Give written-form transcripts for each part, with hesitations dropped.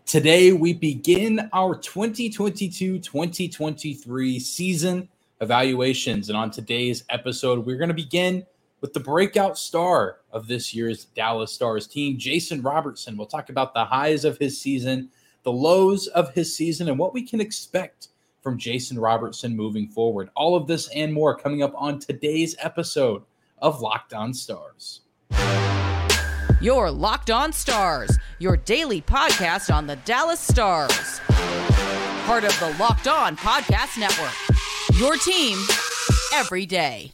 Today, we begin our 2022-2023 season evaluations. And on today's episode, we're going to begin with the breakout star of this year's Dallas Stars team, Jason Robertson. We'll talk about the highs of his season, the lows of his season, and what we can expect from Jason Robertson moving forward. All of this and more coming up on today's episode of Locked On Stars. Your Locked On Stars, your daily podcast on the Dallas Stars. Part of the Locked On Podcast Network, your team every day.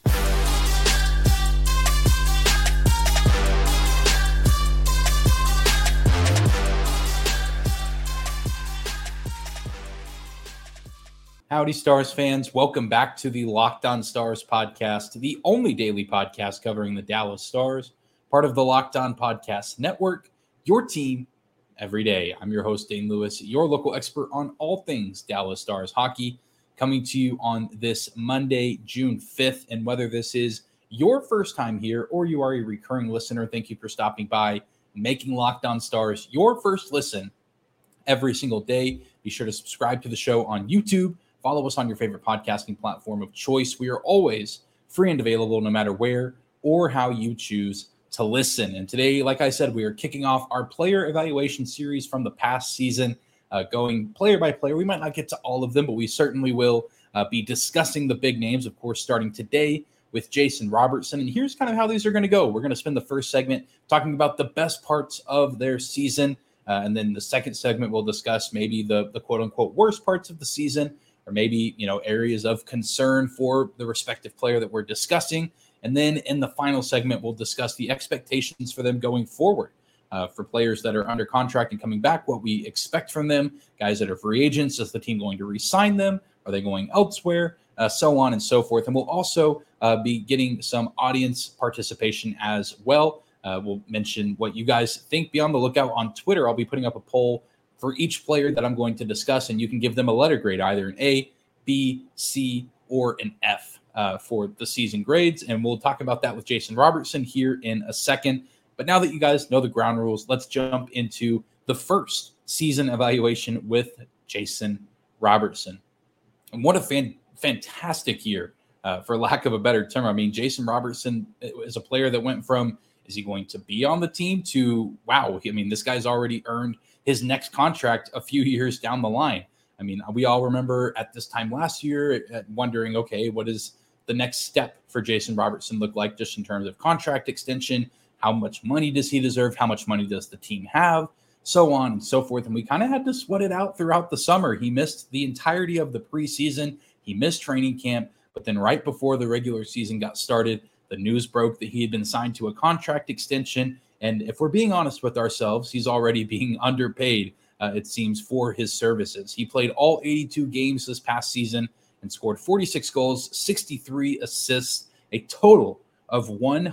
Howdy, Stars fans. Welcome back to the Locked On Stars podcast, the only daily podcast covering the Dallas Stars. Part of the Locked On Podcast Network, your team every day. I'm your host, Dane Lewis, your local expert on all things Dallas Stars hockey, coming to you on this Monday, June 5th. And whether this is your first time here or you are a recurring listener, thank you for stopping by, making Locked On Stars your first listen every single day. Be sure to subscribe to the show on YouTube. Follow us on your favorite podcasting platform of choice. We are always free and available no matter where or how you choose to listen. And today, like I said, we are kicking off our player evaluation series from the past season, going player by player. We might not get to all of them, but we certainly will be discussing the big names, of course, starting today with Jason Robertson. And here's kind of how these are going to go. We're going to spend the first segment talking about the best parts of their season. And then the second segment, we'll discuss maybe the quote unquote worst parts of the season, or maybe, areas of concern for the respective player that we're discussing. And then in the final segment, we'll discuss the expectations for them going forward, for players that are under contract and coming back, what we expect from them, guys that are free agents. Is the team going to re-sign them? Are they going elsewhere? So on and so forth. And we'll also be getting some audience participation as well. We'll mention what you guys think. Be on the lookout on Twitter. I'll be putting up a poll for each player that I'm going to discuss, and you can give them a letter grade, either an A, B, C, or an F. For the season grades, and we'll talk about that with Jason Robertson here in a second. But now that you guys know the ground rules, let's jump into the first season evaluation with Jason Robertson. And what a fantastic year, for lack of a better term. I mean, Jason Robertson is a player that went from, is he going to be on the team, to, wow, I mean, this guy's already earned his next contract a few years down the line. I mean, we all remember at this time last year wondering, okay, what is the next step for Jason Robertson look like, just in terms of contract extension? How much money does he deserve? How much money does the team have? So on and so forth. And we kind of had to sweat it out throughout the summer. He missed the entirety of the preseason. He missed training camp. But then right before the regular season got started, the news broke that he had been signed to a contract extension. And if we're being honest with ourselves, he's already being underpaid, it seems, for his services. He played all 82 games this past season and scored 46 goals, 63 assists, a total of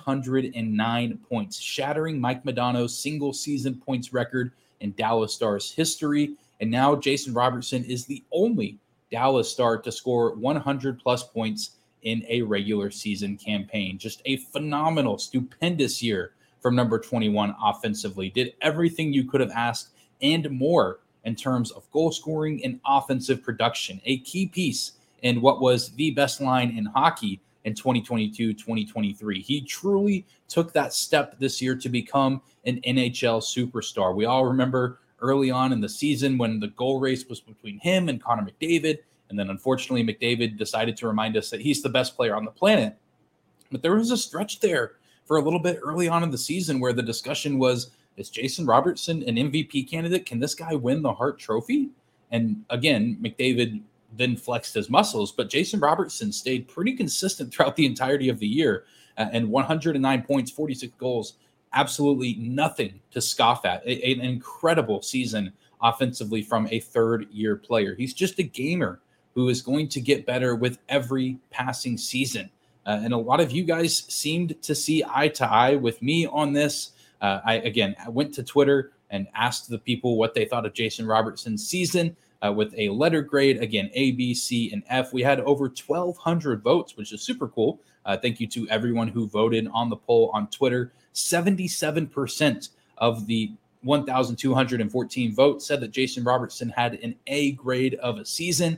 109 points, shattering Mike Modano's single-season points record in Dallas Stars history. And now Jason Robertson is the only Dallas Star to score 100-plus points in a regular season campaign. Just a phenomenal, stupendous year from number 21 offensively. Did everything you could have asked and more in terms of goal scoring and offensive production. A key piece in what was the best line in hockey in 2022-2023. He truly took that step this year to become an NHL superstar. We all remember early on in the season when the goal race was between him and Connor McDavid, and then unfortunately McDavid decided to remind us that he's the best player on the planet. But there was a stretch there for a little bit early on in the season where the discussion was, is Jason Robertson an MVP candidate? Can this guy win the Hart Trophy? And again, McDavid then flexed his muscles, but Jason Robertson stayed pretty consistent throughout the entirety of the year, and 109 points, 46 goals, absolutely nothing to scoff at. An incredible season offensively from a third-year player. He's just a gamer who is going to get better with every passing season. And a lot of you guys seemed to see eye to eye with me on this. I went to Twitter and asked the people what they thought of Jason Robertson's season. With a letter grade, again, A, B, C, and F. We had over 1,200 votes, which is super cool. Thank you to everyone who voted on the poll on Twitter. 77% of the 1,214 votes said that Jason Robertson had an A grade of a season.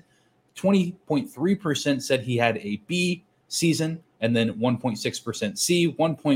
20.3% said he had a B season, and then 1.6% C,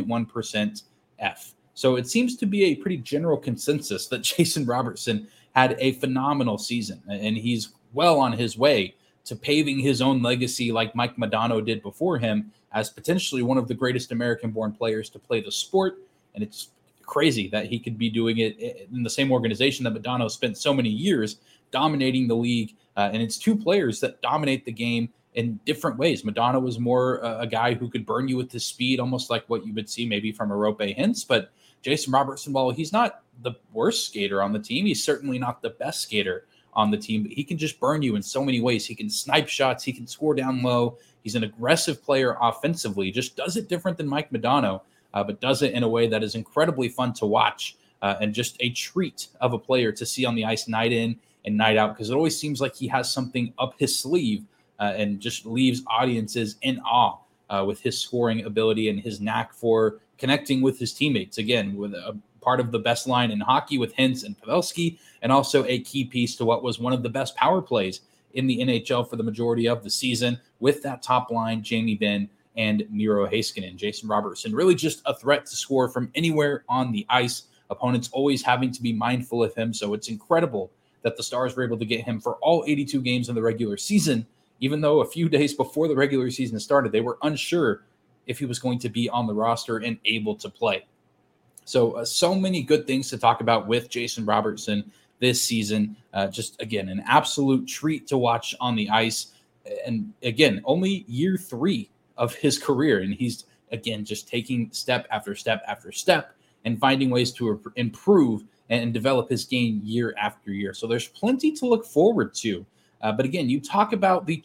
1.1% F. So it seems to be a pretty general consensus that Jason Robertson had a phenomenal season, and he's well on his way to paving his own legacy like Mike Modano did before him as potentially one of the greatest American-born players to play the sport. And it's crazy that he could be doing it in the same organization that Modano spent so many years dominating the league. And it's two players that dominate the game in different ways. Modano was more a guy who could burn you with his speed, almost like what you would see maybe from a Roope Hintz. But Jason Robertson, while he's not the worst skater on the team, he's certainly not the best skater on the team, but he can just burn you in so many ways. He can snipe shots. He can score down low. He's an aggressive player offensively, just does it different than Mike Modano, but does it in a way that is incredibly fun to watch and just a treat of a player to see on the ice night in and night out, because it always seems like he has something up his sleeve and just leaves audiences in awe with his scoring ability and his knack for connecting with his teammates. Again, with a part of the best line in hockey with Hintz and Pavelski, and also a key piece to what was one of the best power plays in the NHL for the majority of the season with that top line, Jamie Benn and Miro Heiskanen. Jason Robertson really just a threat to score from anywhere on the ice. Opponents always having to be mindful of him, so it's incredible that the Stars were able to get him for all 82 games in the regular season, even though a few days before the regular season started, they were unsure if he was going to be on the roster and able to play. So, so many good things to talk about with Jason Robertson this season. Just, again, an absolute treat to watch on the ice. And, again, only year 3 of his career. And he's, again, just taking step after step after step and finding ways to improve and develop his game year after year. So there's plenty to look forward to. But, again, you talk about the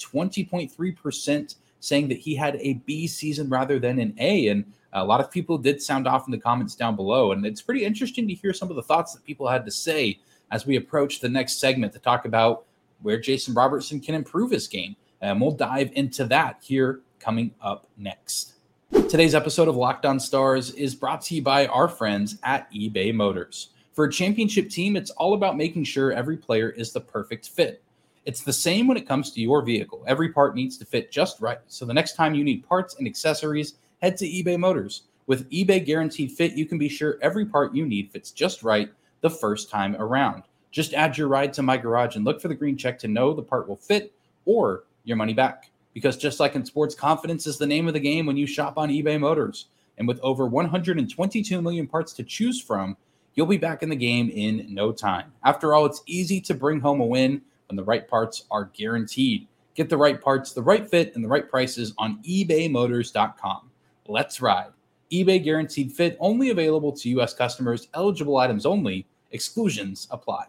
20.3% saying that he had a B season rather than an A. And a lot of people did sound off in the comments down below. And it's pretty interesting to hear some of the thoughts that people had to say as we approach the next segment to talk about where Jason Robertson can improve his game. And we'll dive into that here coming up next. Today's episode of Locked On Stars is brought to you by our friends at eBay Motors. For a championship team, it's all about making sure every player is the perfect fit. It's the same when it comes to your vehicle. Every part needs to fit just right. So the next time you need parts and accessories, head to eBay Motors. With eBay Guaranteed Fit, you can be sure every part you need fits just right the first time around. Just add your ride to my garage and look for the green check to know the part will fit or your money back. Because just like in sports, confidence is the name of the game when you shop on eBay Motors. And with over 122 million parts to choose from, you'll be back in the game in no time. After all, it's easy to bring home a win when the right parts are guaranteed. Get the right parts, the right fit, and the right prices on ebaymotors.com. Let's ride. eBay Guaranteed Fit, only available to U.S. customers, eligible items only, exclusions apply.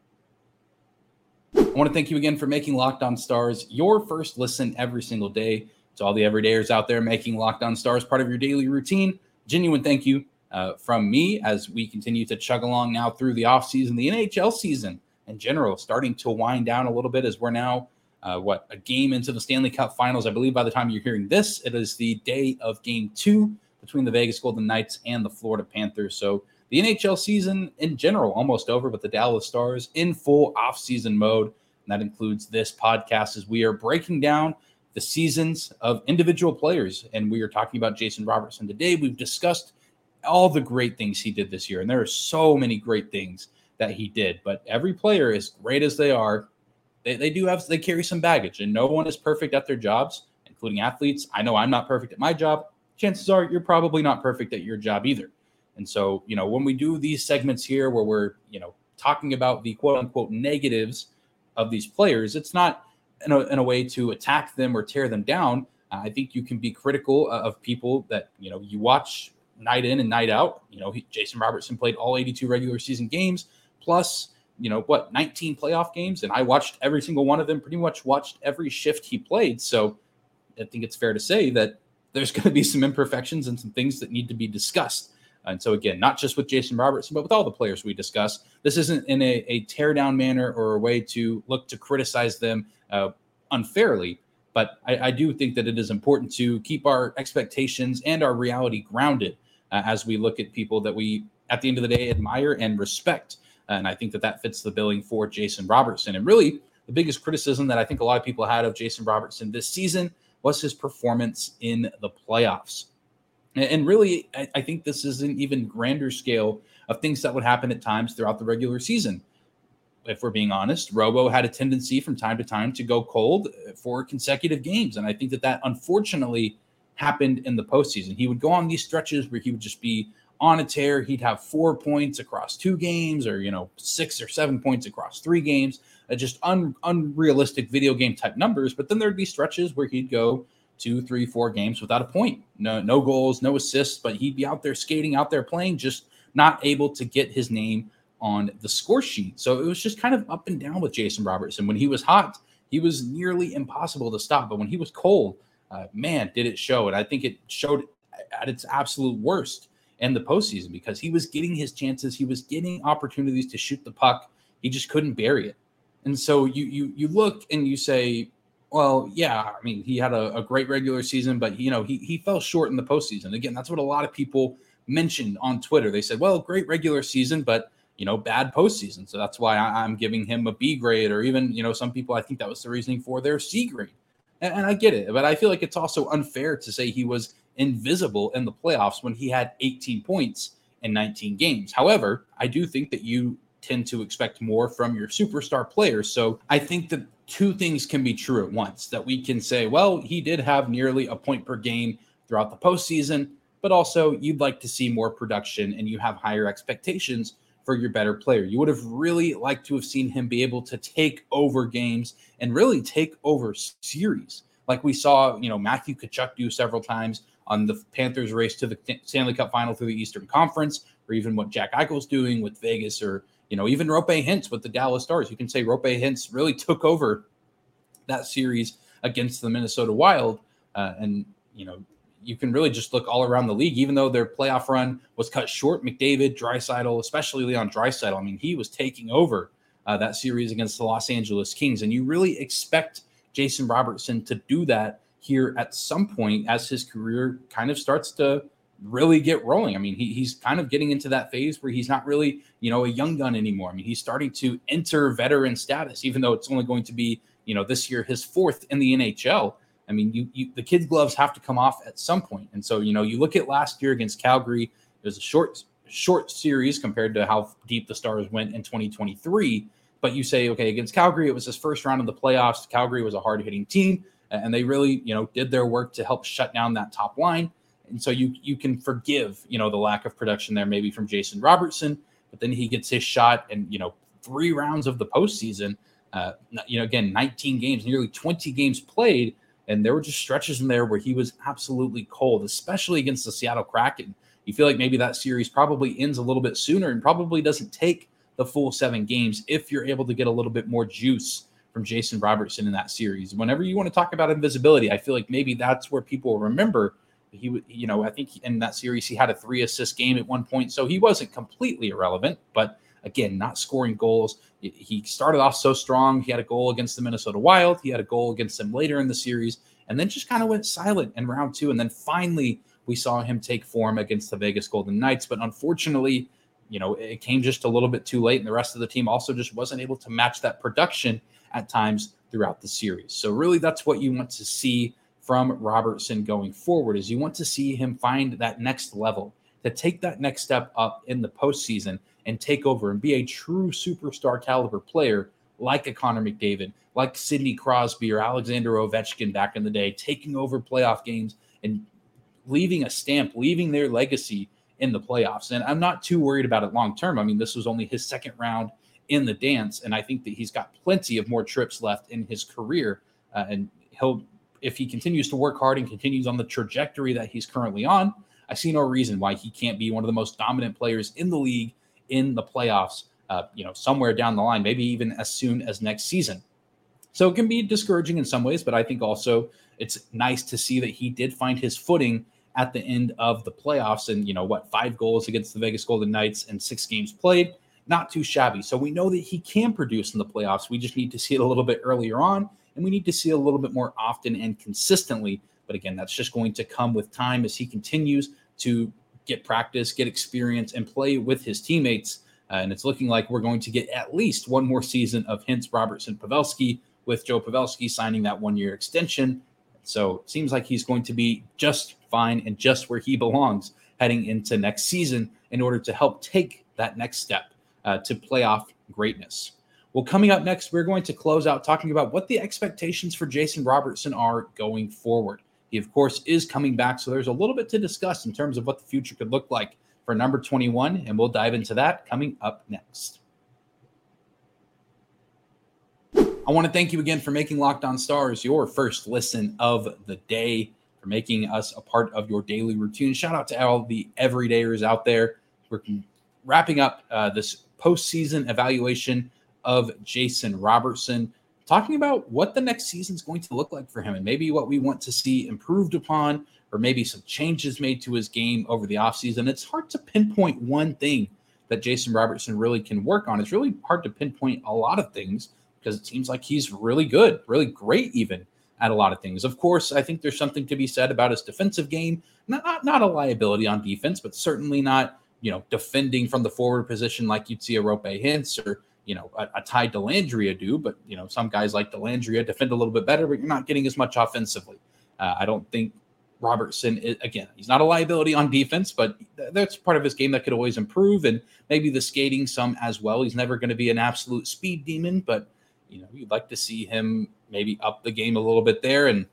I want to thank you again for making Locked On Stars your first listen every single day. To all the everydayers out there making Locked On Stars part of your daily routine, genuine thank you from me as we continue to chug along now through the offseason, the NHL season in general, starting to wind down a little bit as we're now, a game into the Stanley Cup Finals. I believe by the time you're hearing this, it is the day of Game 2 between the Vegas Golden Knights and the Florida Panthers. So the NHL season in general almost over, but the Dallas Stars in full off-season mode. And that includes this podcast as we are breaking down the seasons of individual players. And we are talking about Jason Robertson today. We've discussed all the great things he did this year. And there are so many great things that he did. But every player, as great as they are, they carry some baggage. And no one is perfect at their jobs, including athletes. I know I'm not perfect at my job. Chances are you're probably not perfect at your job either. And so, when we do these segments here where we're, talking about the quote unquote negatives of these players, it's not in a way to attack them or tear them down. I think you can be critical of people that, you watch night in and night out. Jason Robertson played all 82 regular season games plus, 19 playoff games. And I watched every single one of them, pretty much watched every shift he played. So I think it's fair to say that there's going to be some imperfections and some things that need to be discussed. And so, again, not just with Jason Robertson, but with all the players we discuss. This isn't in a tear-down manner or a way to look to criticize them unfairly. But I do think that it is important to keep our expectations and our reality grounded as we look at people that we at the end of the day, admire and respect. And I think that fits the billing for Jason Robertson. And really, the biggest criticism that I think a lot of people had of Jason Robertson this season was his performance in the playoffs. And really, I think this is an even grander scale of things that would happen at times throughout the regular season. If we're being honest, Robo had a tendency from time to time to go cold for consecutive games. And I think that unfortunately happened in the postseason. He would go on these stretches where he would just be on a tear. He'd have 4 points across 2 games, or 6 or 7 points across 3 games, just unrealistic video game type numbers. But then there'd be stretches where he'd go 2, 3, 4 games without a point, no goals, no assists, but he'd be out there skating, out there playing, just not able to get his name on the score sheet. So it was just kind of up and down with Jason Robertson. When he was hot, he was nearly impossible to stop. But when he was cold, man, did it show. And I think it showed at its absolute worst in the postseason, because he was getting his chances. He was getting opportunities to shoot the puck. He just couldn't bury it. And so you look and you say, well, yeah, I mean, he had a great regular season, but he fell short in the postseason. Again, that's what a lot of people mentioned on Twitter. They said, well, great regular season, but bad postseason. So that's why I'm giving him a B grade, or even, some people, I think that was the reasoning for their C grade. And I get it, but I feel like it's also unfair to say he was invisible in the playoffs when he had 18 points in 19 games. However, I do think that you tend to expect more from your superstar players. So I think that 2 things can be true at once, that we can say, well, he did have nearly a point per game throughout the postseason, but also you'd like to see more production and you have higher expectations for your better player. You would have really liked to have seen him be able to take over games and really take over series, like we saw, Matthew Tkachuk do several times on the Panthers' race to the Stanley Cup final through the Eastern Conference, or even what Jack Eichel's doing with Vegas, or even Roope Hintz with the Dallas Stars. You can say Roope Hintz really took over that series against the Minnesota Wild, and you can really just look all around the league. Even though their playoff run was cut short, McDavid, Draisaitl, especially Leon Draisaitl, I mean, he was taking over that series against the Los Angeles Kings. And you really expect Jason Robertson to do that here at some point as his career kind of starts to really get rolling. I mean, he's kind of getting into that phase where he's not really, a young gun anymore. I mean, he's starting to enter veteran status, even though it's only going to be, this year his 4th in the NHL. I mean, the kid gloves have to come off at some point. And so, you look at last year against Calgary, it was a short series compared to how deep the Stars went in 2023. But you say, okay, against Calgary, it was his first round of the playoffs. Calgary was a hard-hitting team, and they really, did their work to help shut down that top line. And so you can forgive, the lack of production there maybe from Jason Robertson, but then he gets his shot and, 3 rounds of the postseason, again, 19 games, nearly 20 games played. And there were just stretches in there where he was absolutely cold, especially against the Seattle Kraken. You feel like maybe that series probably ends a little bit sooner and probably doesn't take the full 7 games if you're able to get a little bit more juice from Jason Robertson in that series. Whenever you want to talk about invisibility, I feel like maybe that's where people remember he would, I think in that series he had a 3-assist game at one point, so he wasn't completely irrelevant, but again, not scoring goals. He started off so strong. He had a goal against the Minnesota Wild. He had a goal against them later in the series, and then just kind of went silent in round 2. And then finally we saw him take form against the Vegas Golden Knights. But unfortunately, it came just a little bit too late, and the rest of the team also just wasn't able to match that production at times throughout the series. So really that's what you want to see from Robertson going forward, is you want to see him find that next level, to take that next step up in the postseason and take over and be a true superstar caliber player like a Connor McDavid, like Sidney Crosby or Alexander Ovechkin back in the day, taking over playoff games and leaving a stamp, leaving their legacy in the playoffs. And I'm not too worried about it long term. I mean, this was only his 2nd round in the dance, and I think that he's got plenty of more trips left in his career. And if he continues to work hard and continues on the trajectory that he's currently on, I see no reason why he can't be one of the most dominant players in the league in the playoffs, somewhere down the line, maybe even as soon as next season. So it can be discouraging in some ways, but I think also it's nice to see that he did find his footing at the end of the playoffs. And, 5 goals against the Vegas Golden Knights and 6 games played, not too shabby. So we know that he can produce in the playoffs. We just need to see it a little bit earlier on, and we need to see it a little bit more often and consistently. But again, that's just going to come with time as he continues to get practice, get experience, and play with his teammates. And it's looking like we're going to get at least one more season of Hintz, Robertson, Pavelski, with Joe Pavelski signing that 1-year extension. So it seems like he's going to be just fine and just where he belongs heading into next season in order to help take that next step to playoff greatness. Well, coming up next, we're going to close out talking about what the expectations for Jason Robertson are going forward. He, of course, is coming back, so there's a little bit to discuss in terms of what the future could look like for number 21, and we'll dive into that coming up next. I want to thank you again for making Locked On Stars your first listen of the day, for making us a part of your daily routine. Shout out to all the everydayers out there. We're wrapping up this postseason evaluation of Jason Robertson, talking about what the next season is going to look like for him and maybe what we want to see improved upon, or maybe some changes made to his game over the offseason. It's hard to pinpoint one thing that Jason Robertson really can work on. It's really hard to pinpoint a lot of things because it seems like he's really good, really great even at a lot of things. Of course, I think there's something to be said about his defensive game. Not a liability on defense, but certainly not, defending from the forward position like you'd see a Roope Hintz or, a Ty Dellandrea do. But, some guys like Dellandrea defend a little bit better, but you're not getting as much offensively. I don't think Robertson is, again, he's not a liability on defense, but that's part of his game that could always improve, and maybe the skating some as well. He's never going to be an absolute speed demon, but you'd like to see him maybe up the game a little bit there and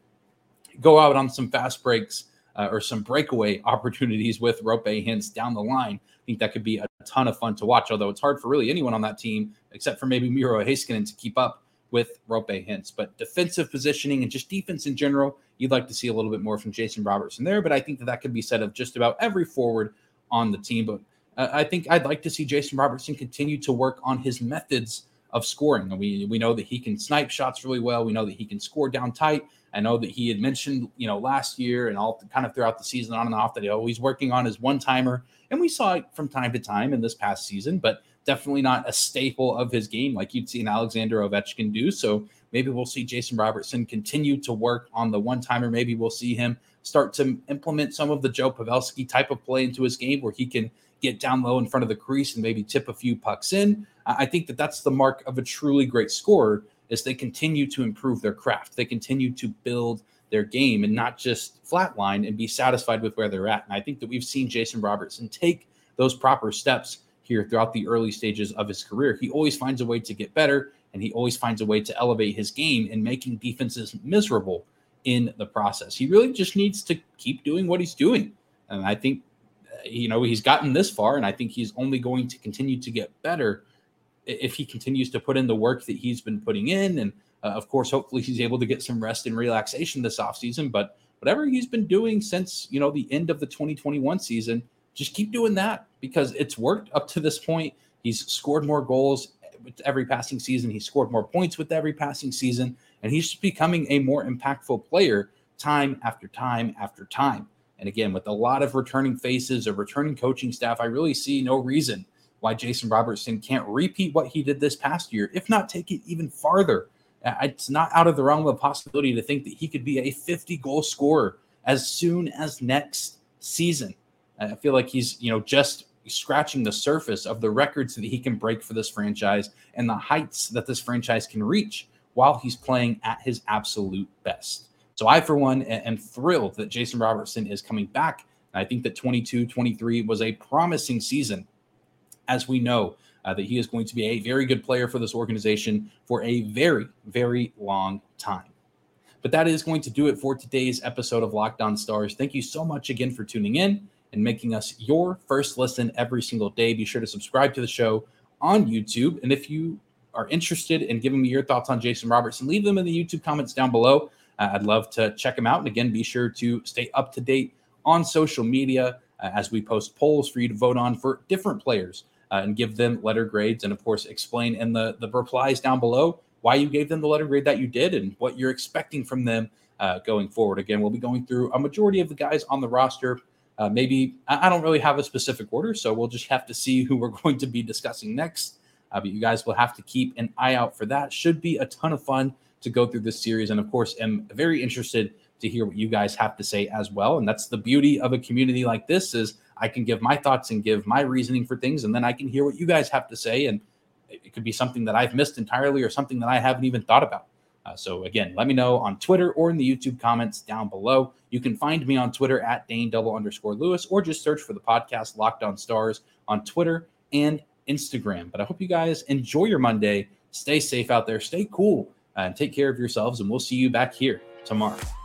go out on some fast breaks or some breakaway opportunities with Roope Hintz down the line. I think that could be a ton of fun to watch, although it's hard for really anyone on that team except for maybe Miro Heiskanen to keep up with Roope Hintz. But defensive positioning and just defense in general, you'd like to see a little bit more from Jason Robertson there. But I think that could be said of just about every forward on the team. But I think I'd like to see Jason Robertson continue to work on his methods of scoring. And we know that he can snipe shots really well. We know that he can score down tight. I know that he had mentioned, last year and all kind of throughout the season on and off that he's working on his one-timer. And we saw it from time to time in this past season, but definitely not a staple of his game like you'd see an Alexander Ovechkin do. So maybe we'll see Jason Robertson continue to work on the one-timer. Maybe we'll see him start to implement some of the Joe Pavelski type of play into his game where he can get down low in front of the crease and maybe tip a few pucks in. I think that that's the mark of a truly great scorer, is they continue to improve their craft. They continue to build their game and not just flatline and be satisfied with where they're at. And I think that we've seen Jason Robertson take those proper steps here throughout the early stages of his career. He always finds a way to get better, and he always finds a way to elevate his game and making defenses miserable in the process. He really just needs to keep doing what he's doing. And I think, he's gotten this far, and I think he's only going to continue to get better if he continues to put in the work that he's been putting in. And of course, hopefully he's able to get some rest and relaxation this offseason. But whatever he's been doing since, the end of the 2021 season, just keep doing that, because it's worked up to this point. He's scored more goals with every passing season. He scored more points with every passing season, and he's just becoming a more impactful player time after time after time. And again, with a lot of returning faces, a returning coaching staff, I really see no reason why Jason Robertson can't repeat what he did this past year, if not take it even farther. It's not out of the realm of possibility to think that he could be a 50-goal scorer as soon as next season. I feel like he's, just scratching the surface of the records that he can break for this franchise and the heights that this franchise can reach while he's playing at his absolute best. So I, for one, am thrilled that Jason Robertson is coming back. And I think that 22-23 was a promising season, as we know that he is going to be a very good player for this organization for a very, very long time. But that is going to do it for today's episode of Locked On Stars. Thank you so much again for tuning in and making us your first listen every single day. Be sure to subscribe to the show on YouTube. And if you are interested in giving me your thoughts on Jason Robertson, leave them in the YouTube comments down below. I'd love to check them out. And again, be sure to stay up to date on social media as we post polls for you to vote on for different players and give them letter grades. And of course, explain in the replies down below why you gave them the letter grade that you did and what you're expecting from them going forward. Again, we'll be going through a majority of the guys on the roster. Maybe I don't really have a specific order, so we'll just have to see who we're going to be discussing next. But you guys will have to keep an eye out for that. Should be a ton of fun to go through this series. And of course, am very interested to hear what you guys have to say as well. And that's the beauty of a community like this, is I can give my thoughts and give my reasoning for things, and then I can hear what you guys have to say. And it could be something that I've missed entirely or something that I haven't even thought about. So again, let me know on Twitter or in the YouTube comments down below. You can find me on Twitter at Dane_Lewis, or just search for the podcast Locked On Stars on Twitter and Instagram. But I hope you guys enjoy your Monday. Stay safe out there, stay cool, and take care of yourselves. And we'll see you back here tomorrow.